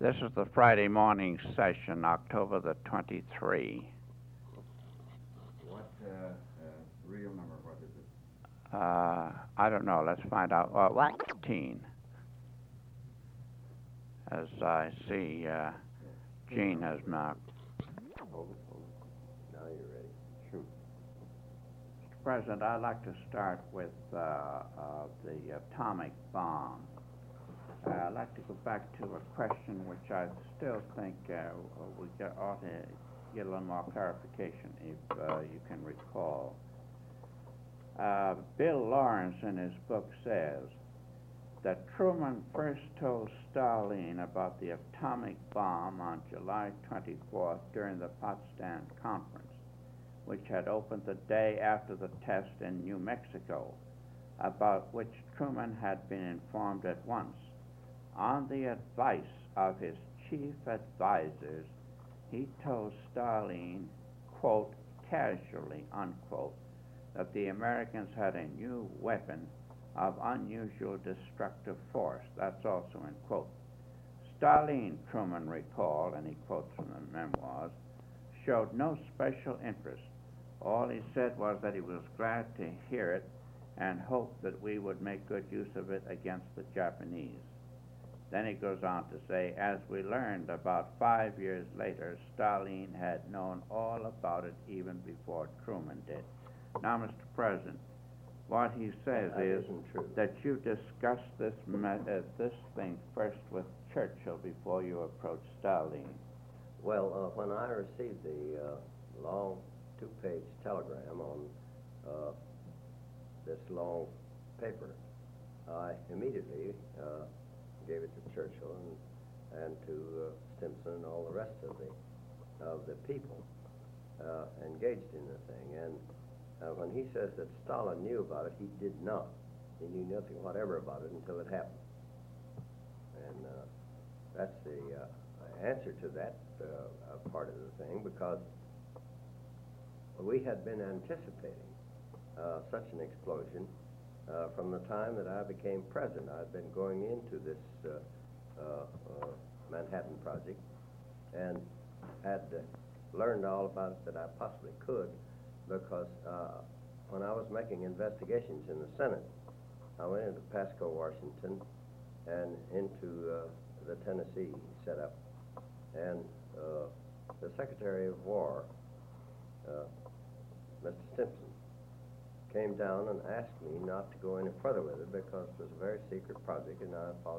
This is the Friday morning session, October the 23. What real number? What is it? I don't know. Let's find out. 15. As I see, Gene has marked. Hold it. Now you're ready. Shoot. Mr. President, I'd like to start with the atomic bomb. I'd like to go back to a question which I still think we ought to get a little more clarification, if you can recall. Bill Lawrence in his book says that Truman first told Stalin about the atomic bomb on July 24th during the Potsdam Conference, which had opened the day after the test in New Mexico, about which Truman had been informed at once. On the advice of his chief advisors, he told Stalin, quote, casually, unquote, that the Americans had a new weapon of unusual destructive force. That's also in quote. Stalin, Truman recalled, and he quotes from the memoirs, showed no special interest. All he said was that he was glad to hear it and hoped that we would make good use of it against the Japanese. Then he goes on to say, as we learned about 5 years later, Stalin had known all about it even before Truman did. Now, Mr. President, what he says is that you discussed this thing first with Churchill before you approached Stalin. Well, when I received the long two-page telegram on this long paper, I immediately gave it to Churchill and to Stimson and all the rest of the people engaged in the thing. And when he says that Stalin knew about it, he did not. He knew nothing whatever about it until it happened. And that's the answer to that part of the thing, because we had been anticipating such an explosion from the time that I became president. I'd been going into this Manhattan Project and had learned all about it that I possibly could, because when I was making investigations in the Senate, I went into Pasco, Washington, and into the Tennessee setup. And the Secretary of War, Mr. Stimson, came down and asked me not to go any further with it because it was a very secret project, and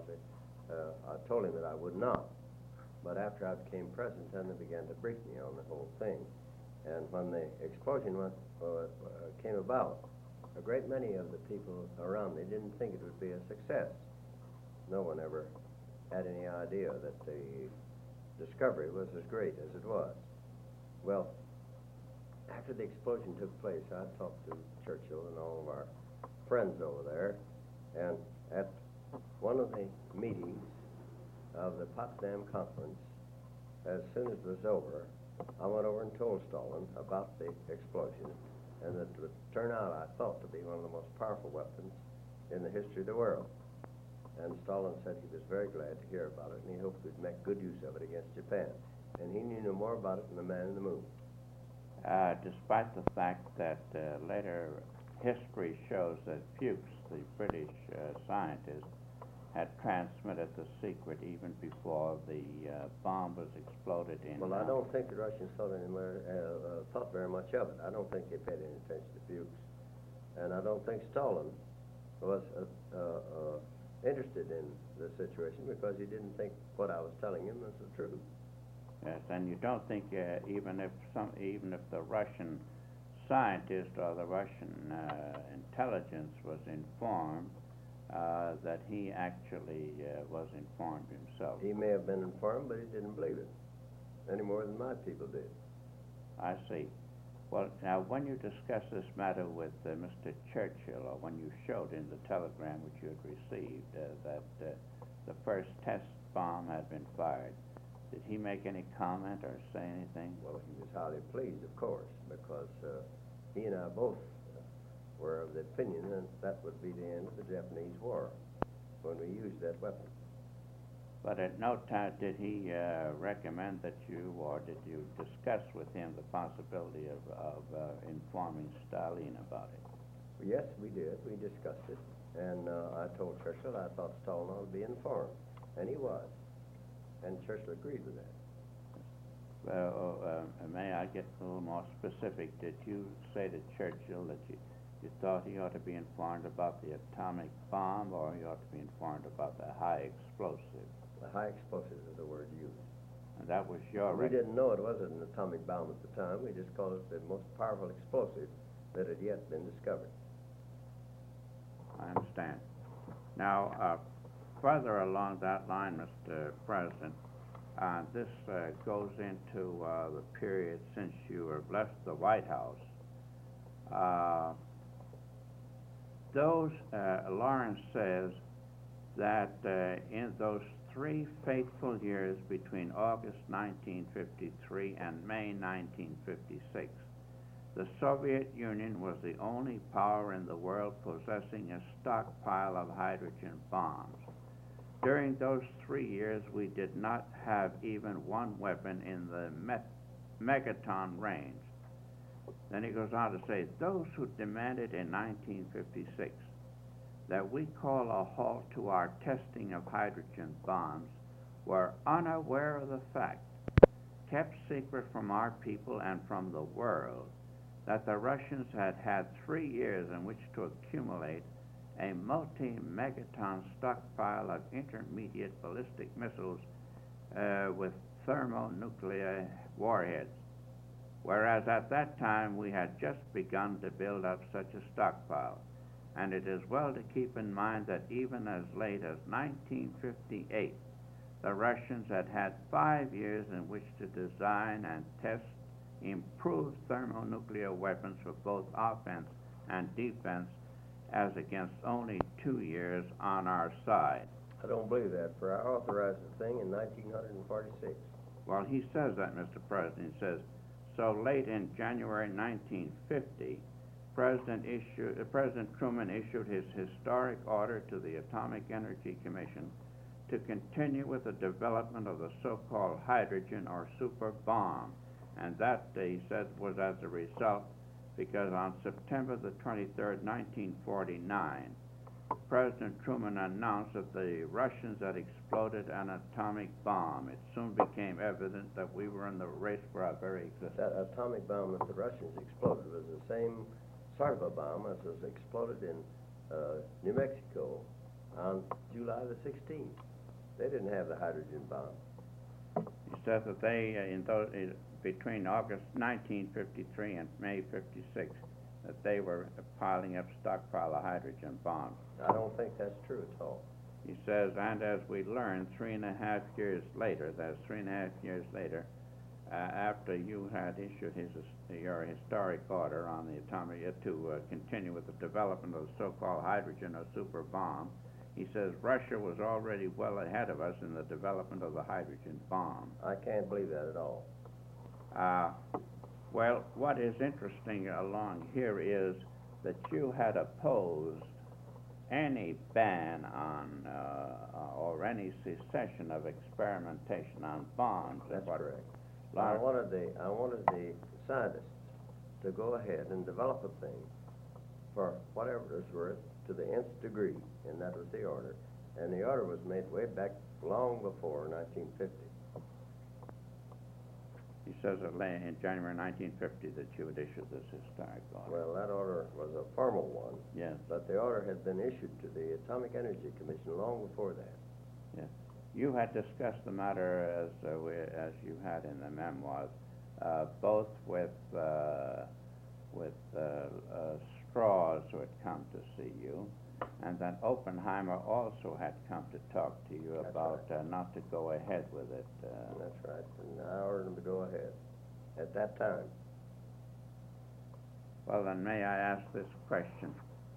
I told him that I would not. But after I became president, then they began to brief me on the whole thing. And when the explosion came about, a great many of the people around me didn't think it would be a success. No one ever had any idea that the discovery was as great as it was. Well, after the explosion took place, I talked to Churchill and all of our friends over there, and at one of the meetings of the Potsdam Conference, as soon as it was over, I went over and told Stalin about the explosion, and that it would turn out, I thought, to be one of the most powerful weapons in the history of the world. And Stalin said he was very glad to hear about it, and he hoped we'd make good use of it against Japan. And he knew no more about it than the man in the moon. Despite the fact that later history shows that Fuchs, the British scientist, had transmitted the secret even before the bomb was exploded in... Well, I don't think the Russians thought very much of it. I don't think they paid any attention to Fuchs. And I don't think Stalin was interested in the situation because he didn't think what I was telling him was the truth. Yes, and you don't think even if the Russian scientist or the Russian intelligence was informed, that he actually was informed himself. He may have been informed, but he didn't believe it any more than my people did. I see. Well, now, when you discussed this matter with Mr. Churchill, or when you showed in the telegram which you had received that the first test bomb had been fired, did he make any comment or say anything? Well, he was highly pleased, of course, because he and I both were of the opinion that that would be the end of the Japanese war when we used that weapon. But at no time did he recommend that you, or did you discuss with him the possibility of informing Stalin about it? Yes, we did. We discussed it. And I told Churchill I thought Stalin ought to be informed. And he was. And Churchill agreed with that. Well, may I get a little more specific? Did you say to Churchill that you thought he ought to be informed about the atomic bomb, or he ought to be informed about the high explosive? The high explosive is the word used. And that was your We didn't know it was an atomic bomb at the time. We just called it the most powerful explosive that had yet been discovered. I understand. Now, further along that line, Mr. President, this goes into the period since you have left the White House. Lawrence says that in those 3 fateful years between August 1953 and May 1956, the Soviet Union was the only power in the world possessing a stockpile of hydrogen bombs. During those 3 years, we did not have even one weapon in the megaton range. Then he goes on to say, those who demanded in 1956 that we call a halt to our testing of hydrogen bombs were unaware of the fact, kept secret from our people and from the world, that the Russians had had 3 years in which to accumulate a multi-megaton stockpile of intermediate ballistic missiles with thermonuclear warheads, whereas at that time we had just begun to build up such a stockpile. And it is well to keep in mind that even as late as 1958, the Russians had had 5 years in which to design and test improved thermonuclear weapons for both offense and defense, as against only 2 years on our side. I don't believe that, for I authorized the thing in 1946. Well, he says that, Mr. President. He says, so late in January 1950, President Truman issued his historic order to the Atomic Energy Commission to continue with the development of the so-called hydrogen or super bomb. And that, he said, was as a result because on September the 23rd, 1949, President Truman announced that the Russians had exploded an atomic bomb. It soon became evident that we were in the race for our very existence. That atomic bomb that the Russians exploded was the same sort of a bomb as was exploded in New Mexico on July the 16th. They didn't have the hydrogen bomb. He said that they, between August 1953 and May 56, that they were piling up stockpile of hydrogen bombs. I don't think that's true at all. He says, and as we learned 3.5 years later, that's 3.5 years later, after you had issued your historic order on the atomic to continue with the development of the so-called hydrogen or super bomb, he says Russia was already well ahead of us in the development of the hydrogen bomb. I can't believe that at all. Well, what is interesting along here is that you had opposed any ban on or any cessation of experimentation on bombs. That's correct. I wanted the scientists to go ahead and develop a thing for whatever it was worth to the nth degree, and that was the order. And the order was made way back long before 1950. He says that in January 1950 that you had issued this historic order. Well, that order was a formal one. Yes. But the order had been issued to the Atomic Energy Commission long before that. Yes. You had discussed the matter as you had in the memoirs, both with Strauss, who had come to see you, and then Oppenheimer also had come to talk to you about not to go ahead with it. That's right, and I ordered them to go ahead at that time. Well, then may I ask this question?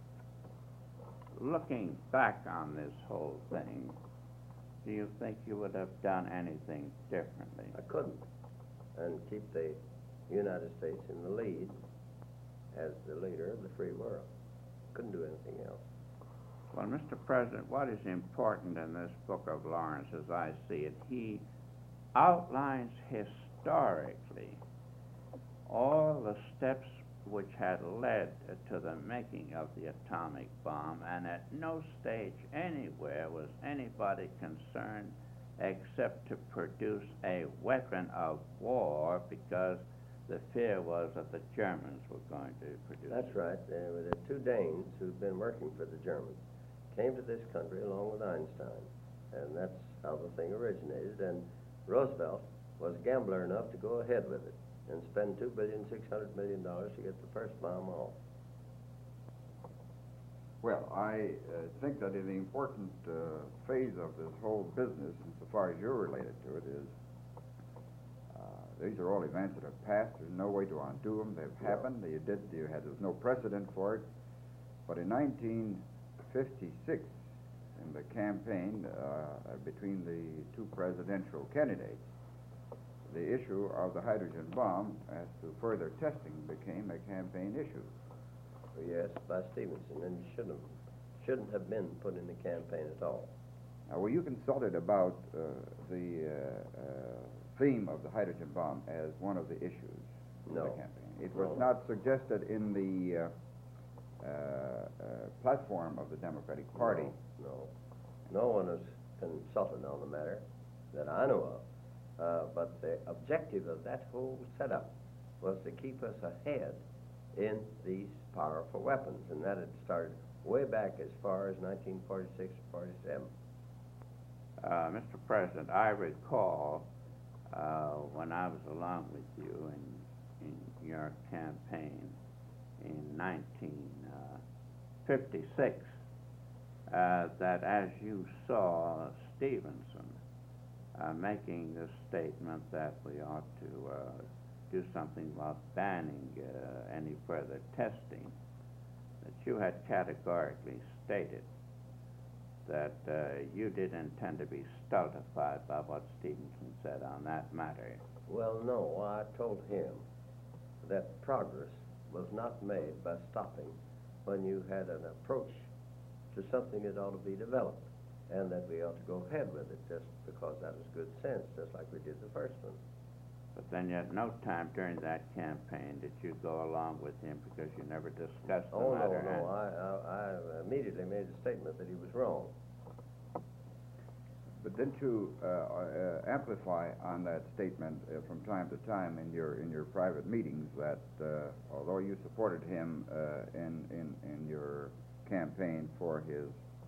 Looking back on this whole thing, do you think you would have done anything differently? I couldn't, and keep the United States in the lead as the leader of the free world. Couldn't do anything else. Well, Mr. President, what is important in this book of Lawrence, as I see it, he outlines historically all the steps which had led to the making of the atomic bomb, and at no stage anywhere was anybody concerned except to produce a weapon of war, because the fear was that the Germans were going to produce That's it. right. There were the two Danes who'd been working for the Germans, came to this country along with Einstein, and that's how the thing originated. And Roosevelt was a gambler enough to go ahead with it and spend $2,600,000,000 to get the first bomb off. Well, I think that in the important phase of this whole business, insofar as you're related to it, is these are all events that have passed. There's no way to undo them. They've happened. There's no precedent for it. But in 1956, in the campaign between the two presidential candidates, the issue of the hydrogen bomb as to further testing became a campaign issue. Yes, by Stevenson, and shouldn't have been put in the campaign at all. Now, were you consulted about the theme of the hydrogen bomb as one of the issues of the No. campaign? It was No. not suggested in the platform of the Democratic Party. No one was consulted on the matter that I know of. But the objective of that whole setup was to keep us ahead in these powerful weapons, and that had started way back as far as 1946 or 47. Mr. President, I recall when I was along with you in your campaign in 1956 that as you saw Stevenson making the statement that we ought to do something about banning any further testing, that you had categorically stated that you did intend to be stultified by what Stevenson said on that matter. Well, no, I told him that progress was not made by stopping when you had an approach to something that ought to be developed, and that we ought to go ahead with it just because that was good sense, just like we did the first one. But then at no time during that campaign did you go along with him because you never discussed the Oh, matter. no, I immediately made a statement that he was wrong. But didn't you amplify on that statement from time to time in your private meetings that although you supported him in your campaign for his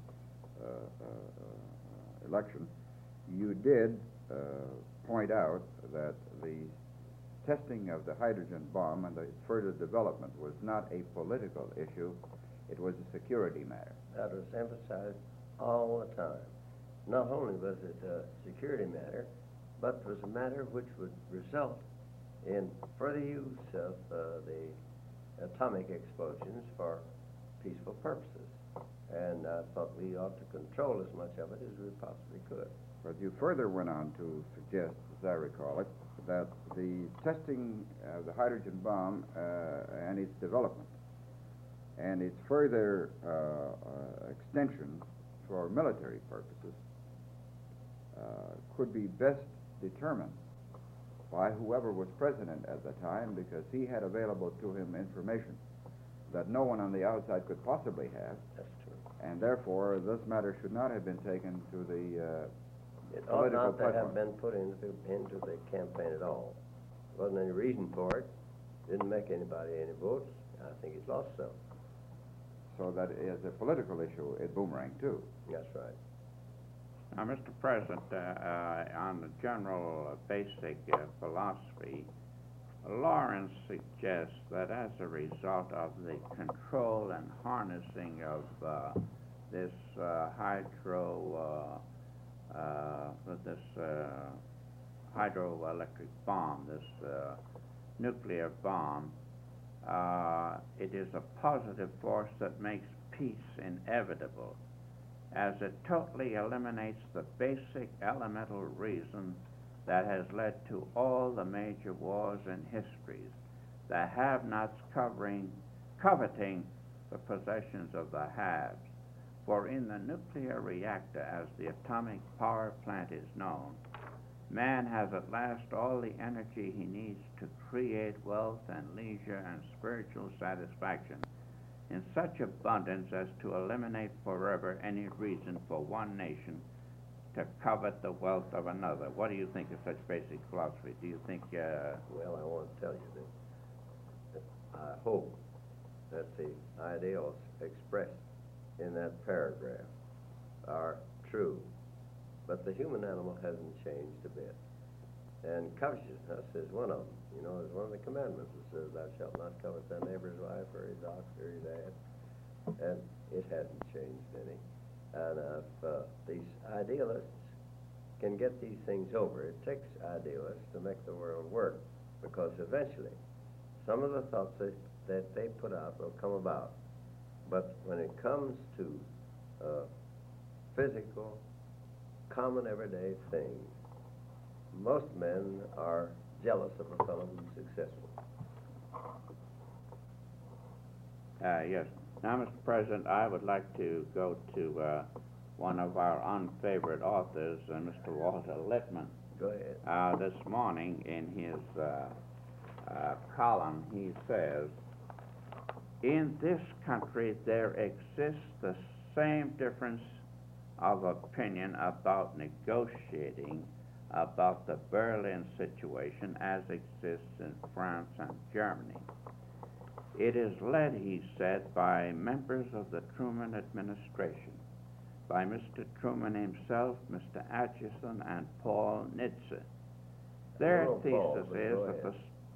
election, you did point out that the testing of the hydrogen bomb and the further development was not a political issue, it was a security matter. That was emphasized all the time. Not only was it a security matter, but was a matter which would result in further use of the atomic explosions for peaceful purposes. And I thought we ought to control as much of it as we possibly could. But you further went on to suggest, as I recall it, that the testing of the hydrogen bomb and its development and its further extension for military purposes could be best determined by whoever was president at the time, because he had available to him information that no one on the outside could possibly have. That's true. And therefore, this matter should not have been taken to the It ought political not to have platform. been put into the campaign at all. There wasn't any reason for it. Didn't make anybody any votes. I think it lost some. So that as a political issue, it boomeranged too. That's right. Now, Mr. President, on the general basic philosophy, Lawrence suggests that as a result of the control and harnessing of this hydroelectric bomb, this nuclear bomb, it is a positive force that makes peace inevitable, as it totally eliminates the basic elemental reason that has led to all the major wars in histories, the have-nots coveting the possessions of the haves. For in the nuclear reactor, as the atomic power plant is known, man has at last all the energy he needs to create wealth and leisure and spiritual satisfaction in such abundance as to eliminate forever any reason for one nation to covet the wealth of another. What do you think of such basic philosophy? Do you think... Well, I want to tell you that I hope that the ideals expressed in that paragraph are true, but the human animal hasn't changed a bit. And covetousness is one of them. You know, it's one of the commandments that says, thou shalt not covet thy neighbor's wife or his ox or his ass. And it hasn't changed any. And if these idealists can get these things over, it takes idealists to make the world work, because eventually some of the thoughts that they put out will come about. But when it comes to physical, common everyday things, most men are jealous of a fellow who's successful. Yes. Now, Mr. President, I would like to go to one of our unfavored authors, Mr. Walter Lippmann. Go ahead. This morning in his column, he says, in this country there exists the same difference of opinion about negotiating about the Berlin situation as exists in France and Germany. It is led, he said, by members of the Truman administration, by Mr. Truman himself, Mr. Acheson, and Paul Nitze. Their thesis is that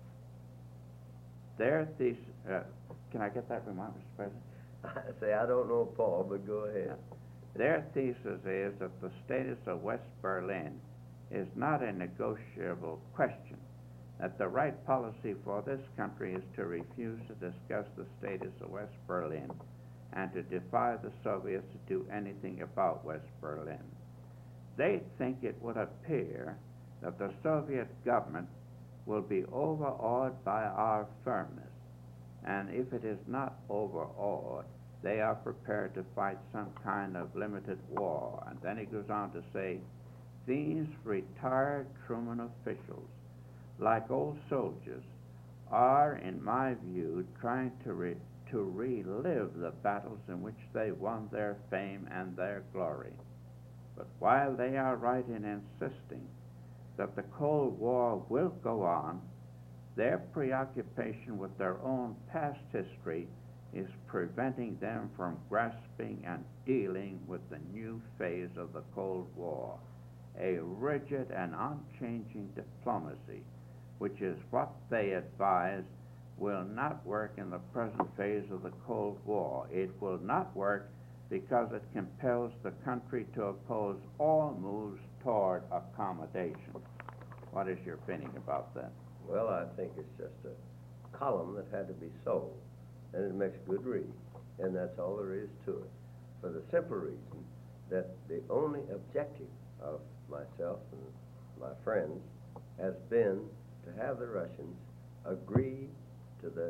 their thesis... can I get that remark, Mr. President? I say, I don't know Paul, but go ahead. Their thesis is that the status of West Berlin is not a negotiable question, that the right policy for this country is to refuse to discuss the status of West Berlin and to defy the Soviets to do anything about West Berlin. They think it would appear that the Soviet government will be overawed by our firmness, and if it is not overawed, they are prepared to fight some kind of limited war. And then he goes on to say, these retired Truman officials, like old soldiers, are, in my view, trying to relive the battles in which they won their fame and their glory. But while they are right in insisting that the Cold War will go on, their preoccupation with their own past history is preventing them from grasping and dealing with the new phase of the Cold War, a rigid and unchanging diplomacy, which is what they advise will not work in the present phase of the Cold War. It will not work because it compels the country to oppose all moves toward accommodation. What is your opinion about that? Well, I think it's just a column that had to be sold, and it makes good reading, and that's all there is to it, for the simple reason that the only objective of myself and my friends has been to have the Russians agree to the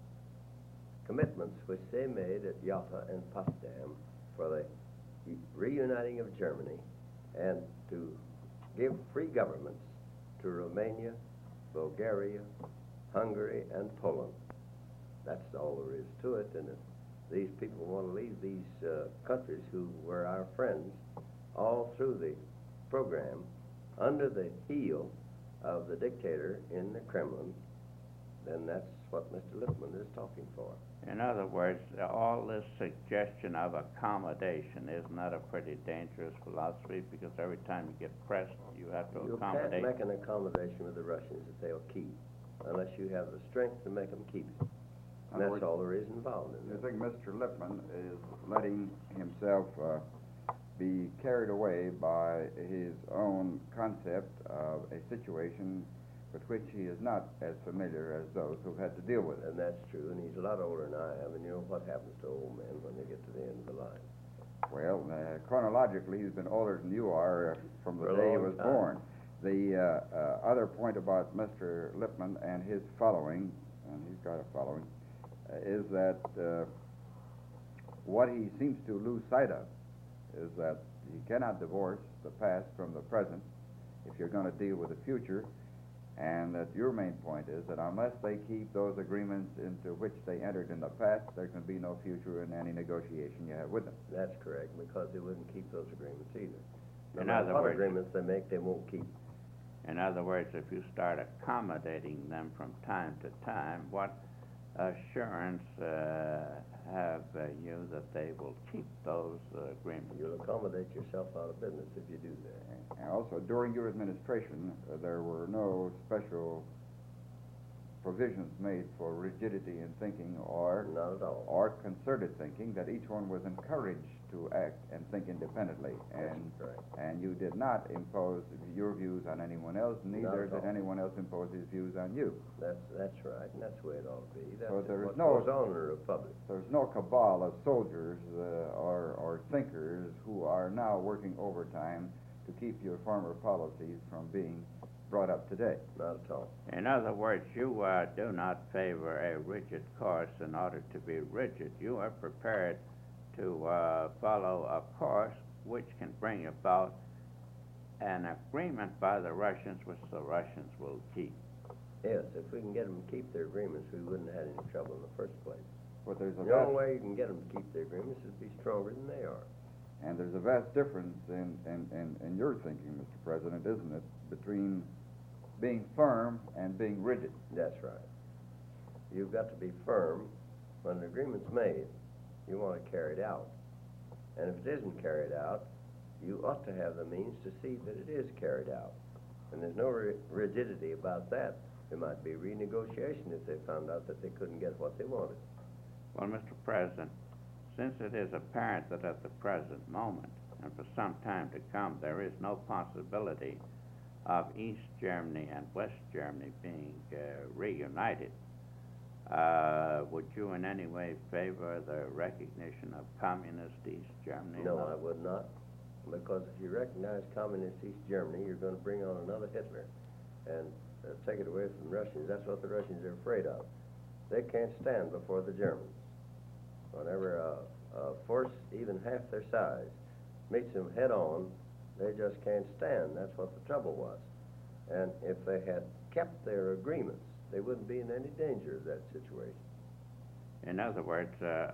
commitments which they made at Yalta and Potsdam for the reuniting of Germany, and to give free governments to Romania, Bulgaria, Hungary, and Poland. That's all there is to it, and if these people want to leave these countries who were our friends all through the program under the heel of the dictator in the Kremlin, then that's what Mr. Lippmann is talking for. In other words, all this suggestion of accommodation, isn't that a pretty dangerous philosophy? Because every time you get pressed, you have to accommodate. You can't make an accommodation with the Russians that they'll keep unless you have the strength to make them keep it. And that's all there is involved in it. I think Mr. Lippmann is letting himself be carried away by his own concept of a situation with which he is not as familiar as those who've had to deal with it. And that's true, and he's a lot older than I am, and you know what happens to old men when they get to the end of the line. Well, chronologically, he's been older than you are from the day he was born. The other point about Mr. Lippmann and his following, and he's got a following, is that what he seems to lose sight of is that you cannot divorce the past from the present if you're going to deal with the future, and that your main point is that unless they keep those agreements into which they entered in the past, there can be no future in any negotiation you have with them. That's correct, because they wouldn't keep those agreements either. No In matter other what words- agreements they make, they won't keep. In other words, if you start accommodating them from time to time, what assurance have you that they will keep those agreements? You'll accommodate yourself out of business if you do that. And also, during your administration, there were no special provisions made for rigidity in thinking Not at all. or concerted thinking, that each one was encouraged to act and think independently. And That's correct. and you did not impose your views on anyone else, neither at did all. anyone else impose his views on you. That's right, and that's the way it ought to be. That's So there is what no- goes on in a republic. There's no cabal of soldiers or thinkers who are now working overtime to keep your former policies from being brought up today. Not at all. In other words, you do not favor a rigid course in order to be rigid. You are prepared to follow a course which can bring about an agreement by the Russians which the Russians will keep. Yes, if we can get them to keep their agreements, we wouldn't have had any trouble in the first place. But there's a The only vast, way you can get them to keep their agreements is to be stronger than they are. and there's a vast difference in your thinking, Mr. President, isn't it, between being firm and being rigid. That's right. You've got to be firm when an agreement's made. You want to carry it out. And if it isn't carried out, you ought to have the means to see that it is carried out. And there's no rigidity about that. There might be renegotiation if they found out that they couldn't get what they wanted. Well, Mr. President, since it is apparent that at the present moment, and for some time to come, there is no possibility of East Germany and West Germany being reunited, would you in any way favor the recognition of communist East Germany? No, I would not. Because if you recognize communist East Germany, you're going to bring on another Hitler and take it away from the Russians. That's what the Russians are afraid of. They can't stand before the Germans. Whenever a force even half their size meets them head on, they just can't stand. That's what the trouble was. And if they had kept their agreements, they wouldn't be in any danger of that situation. In other words,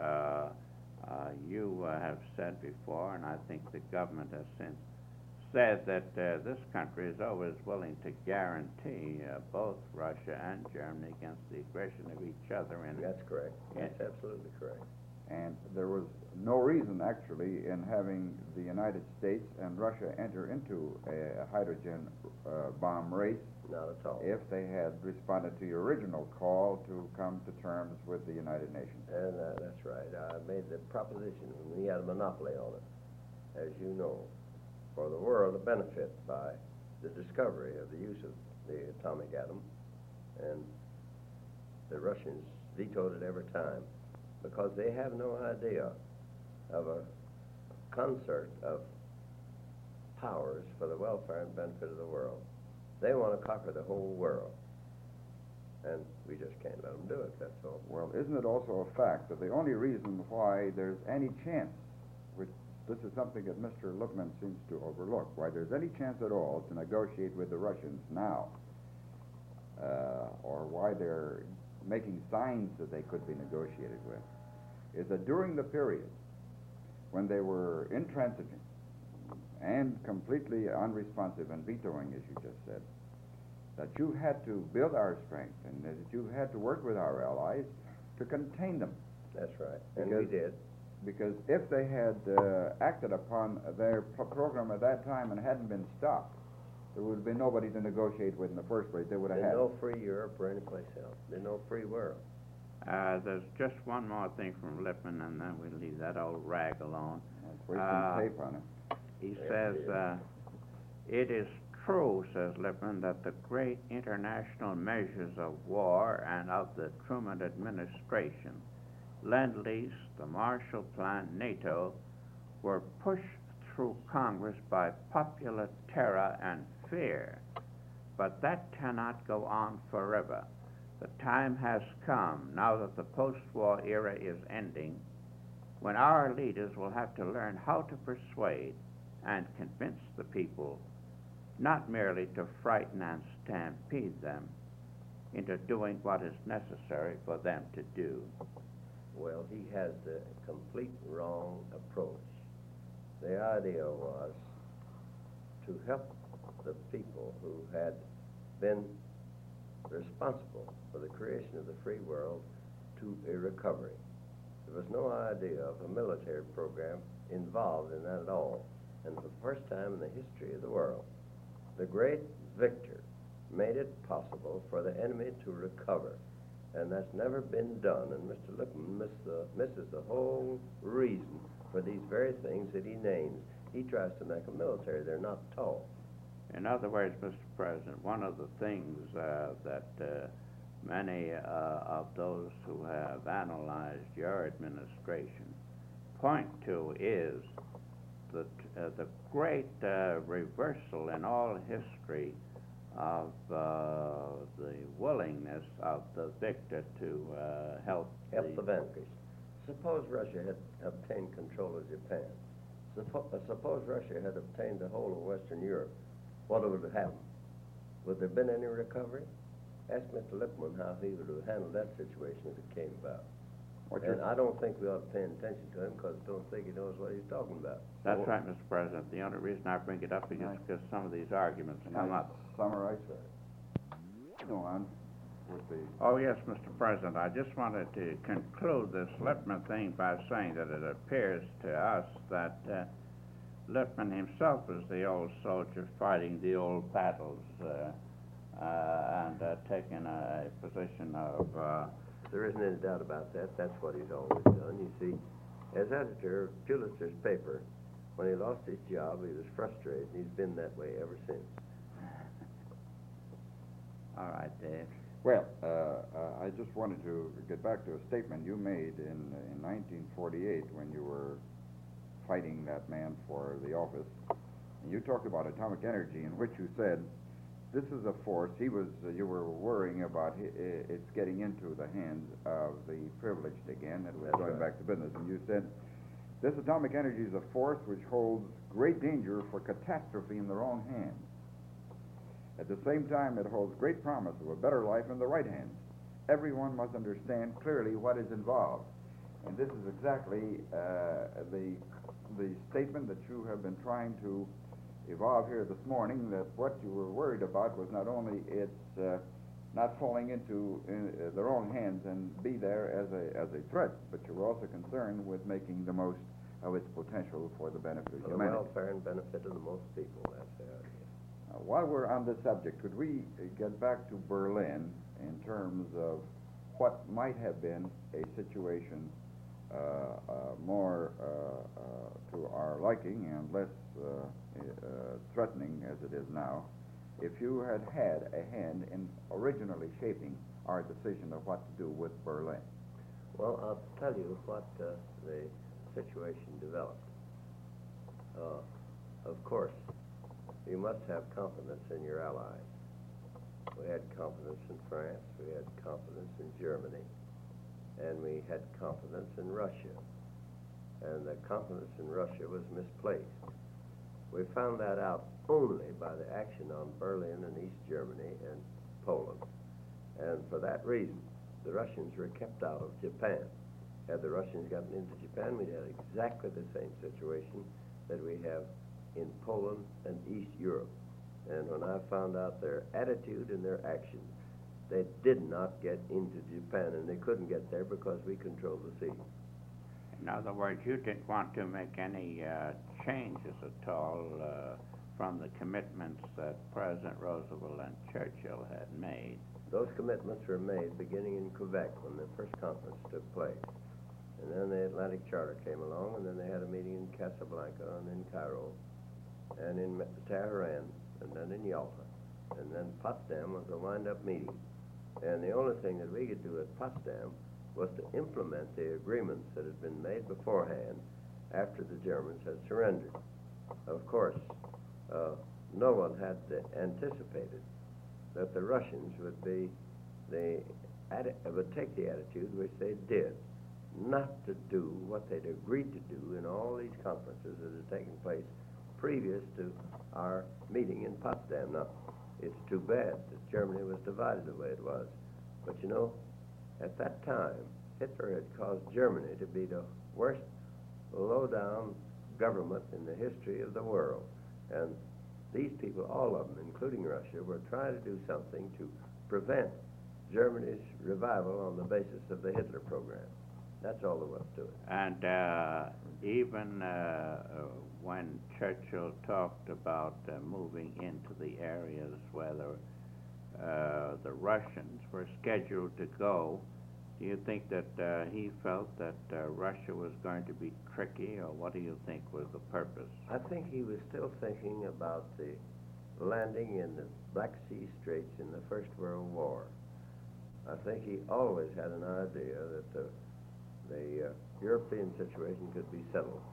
you have said before, and I think the government has since said that this country is always willing to guarantee both Russia and Germany against the aggression of each other. That's correct. Yeah. That's absolutely correct. And there was no reason, actually, in having the United States and Russia enter into a hydrogen bomb race Not at all. if they had responded to your original call to come to terms with the United Nations. And that's right. I made the proposition when we had a monopoly on it, as you know, for the world to benefit by the discovery of the use of the atomic atom. And the Russians vetoed it every time because they have no idea of a concert of powers for the welfare and benefit of the world. They want to conquer the whole world. And we just can't let them do it, that's all. Well, isn't it also a fact that the only reason why there's any chance, which this is something that Mr. Lippmann seems to overlook, why there's any chance at all to negotiate with the Russians now, or why they're making signs that they could be negotiated with, is that during the period when they were intransigent and completely unresponsive and vetoing, as you just said, that you had to build our strength and that you had to work with our allies to contain them. That's right. And we did. Because if they had acted upon their program at that time and hadn't been stopped, there would have been nobody to negotiate with in the first place. They would have There's had. no free Europe or any place else. There's no free world. there's just one more thing from Lippmann, and then we'll leave that old rag alone. Let's wait some tape on it. He Yeah, says, yeah. it is true, says Lippmann, that the great international measures of war and of the Truman administration, Lend-Lease, the Marshall Plan, NATO, were pushed through Congress by popular terror and fear. But that cannot go on forever. The time has come, now that the post-war era is ending, when our leaders will have to learn how to persuade and convince the people, not merely to frighten and stampede them into doing what is necessary for them to do. Well, he has the complete wrong approach. The idea was to help the people who had been responsible for the creation of the free world to a recovery. There was no idea of a military program involved in that at all. And for the first time in the history of the world, the great victor made it possible for the enemy to recover. And that's never been done. And Mr. Lippman misses the whole reason for these very things that he names. He tries to make a military they're not taught. In other words, Mr. President, one of the things that many of those who have analyzed your administration point to is the great reversal in all history of the willingness of the victor to help the vanquished. Suppose Russia had obtained control of Japan. Suppose Russia had obtained the whole of Western Europe. What would have happened? Would there have been any recovery? Ask Mr. Lippman how he would have handled that situation if it came about. And I don't think we ought to pay attention to him because I don't think he knows what he's talking about. That's right, Mr. President. The only reason I bring it up is because some of these arguments come up. Summarize that. Go on with the... Oh, yes, Mr. President. I just wanted to conclude this Lippman thing by saying that it appears to us that Lippman himself is the old soldier fighting the old battles and taking a position of... There isn't any doubt about that. That's what he's always done. You see, as editor of Pulitzer's paper, when he lost his job, he was frustrated, and he's been that way ever since. All right, Dave. Well, I just wanted to get back to a statement you made in 1948 when you were fighting that man for the office. And you talked about atomic energy, in which you said, this is a force, you were worrying about it's getting into the hands of the privileged again, and we're going back to business. And you said, this atomic energy is a force which holds great danger for catastrophe in the wrong hands. At the same time, it holds great promise of a better life in the right hands. Everyone must understand clearly what is involved. And this is exactly the statement that you have been trying to evolve here this morning, that what you were worried about was not only its not falling into the wrong hands and be there as a threat, but you were also concerned with making the most of its potential for the benefit of humanity. The welfare and benefit of the most people, that's the idea. While we're on this subject, could we get back to Berlin in terms of what might have been a situation more to our liking and less threatening as it is now, if you had had a hand in originally shaping our decision of what to do with Berlin? Well, I'll tell you what the situation developed. Of course, you must have confidence in your allies. We had confidence in France, we had confidence in Germany, and we had confidence in Russia. And the confidence in Russia was misplaced. We found that out only by the action on Berlin and East Germany and Poland. And for that reason, the Russians were kept out of Japan. Had the Russians gotten into Japan, we'd have exactly the same situation that we have in Poland and East Europe. And when I found out their attitude and their action, they did not get into Japan, and they couldn't get there because we controlled the sea. In other words, you didn't want to make any changes at all from the commitments that President Roosevelt and Churchill had made. Those commitments were made beginning in Quebec when the first conference took place. And then the Atlantic Charter came along, and then they had a meeting in Casablanca and in Cairo, and in Tehran, and then in Yalta. And then Potsdam was a wind-up meeting. And the only thing that we could do at Potsdam was to implement the agreements that had been made beforehand after the Germans had surrendered. Of course, no one had anticipated that the Russians would take the attitude which they did. not to do what they'd agreed to do in all these conferences that had taken place previous to our meeting in Potsdam. Now, it's too bad that Germany was divided the way it was. But you know, at that time, Hitler had caused Germany to be the worst low-down government in the history of the world. And these people, all of them, including Russia, were trying to do something to prevent Germany's revival on the basis of the Hitler program. That's all there was to it. And even when Churchill talked about moving into the areas where the Russians were scheduled to go, do you think that he felt that Russia was going to be tricky, or what do you think was the purpose? I think he was still thinking about the landing in the Black Sea Straits in the First World War. I think he always had an idea that the European situation could be settled